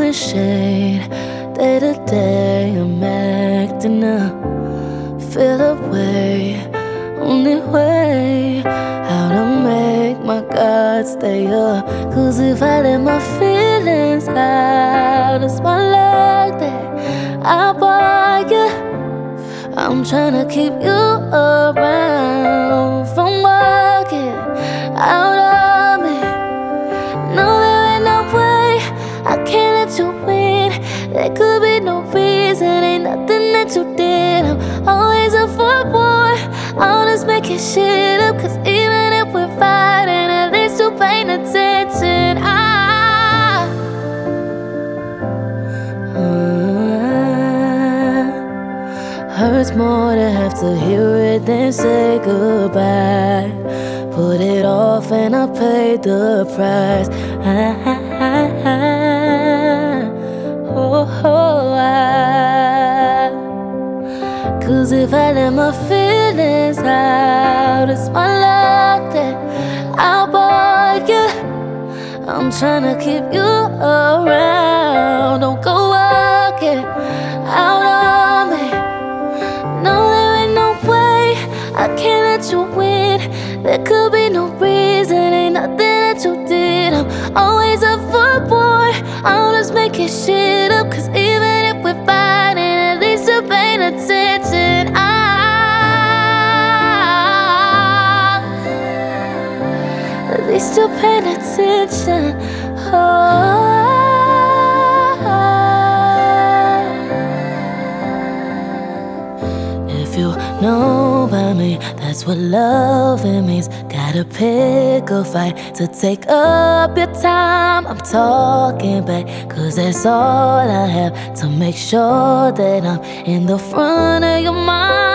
throwing shade. Day to day I'm acting up. Feel away, only way how to make my God stay up. Cause if I let my feelings out, it's my luck that I bought you. I'm tryna keep you around from working out of me. No, there ain't no way I can't let you win. There could be no reason, ain't nothing that you did. I'm always up for war, always making shit up. Cause even if we're fighting, at least you're paying attention. Hurts more to have to hear it than say goodbye. Put it off and I paid the price. Cause if I let my feelings out, it's my luck that I bought you. I'm tryna keep you around. Don't go walking out on me. No, there ain't no way I can't let you win. There could be no reason, ain't nothing that you did. I'm always up for war, I'm just making shit up. Cause even if we're fighting, at least you're paying attention. At least you're paying attention. If you know about me, that's what loving means. Gotta pick a fight to take up your time. I'm talking back, cause that's all I have to make sure that I'm in the front of your mind.